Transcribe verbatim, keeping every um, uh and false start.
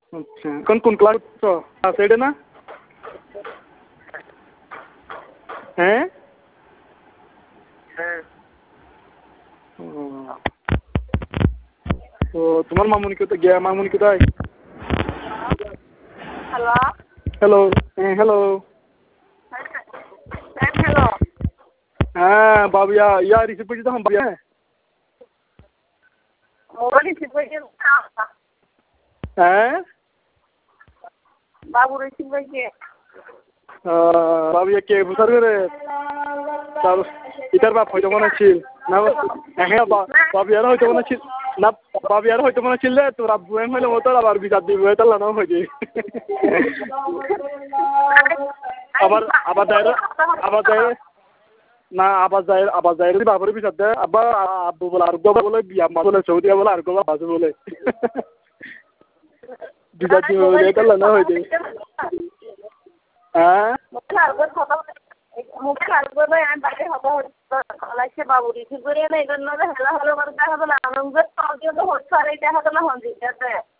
আচ্ছা এখন কোন ক্লাস ক্লাস এইটে না? হ্যাঁ ও তো তোমার মামুনি কোথায় গিয়া মামুনি কোথায়? হ্যালো হ্যালো হ্যাঁ হ্যালো হ্যাঁ হ্যালো হ্যাঁ বাবিয়া ইয়া রিসিভ করছি তখন বাবিয়া মোবাইল রিসিভ করে হ্যাঁ বাবু রিসিভ করে বাবিয়া কে বুঝার করে তার ইটার বাপ হয়তো মনে ছিল না হ্যাঁ বাবিয়ার হয়তো মনে ছিল না বাবিয়ার হয়তো মনে ছিল তোর আব্বু এম হইলে মতো আবার বিচার দিব এটা লানাও হয়েছে আবার আবার দায়ের আবার দায়ের না আবার যায় আবার যায় যদি বাবুরে বিচার দেয় আবার আব্বু বলে আর গো বলে বিয়া মা বলে সৌদি বলে আর গো বাজু বলে বিচার দিব বলে এটা লানা হয়েছে হ্যাঁ মুখে লাগবে ভাই আমি বাইরে হবো লাগছে বাবু রিসিভ করিয়ে না এই জন্য হেলা হলো করে দেখা গেল আমার মুখে হচ্ছে আর এই দেখা গেল হন দিতে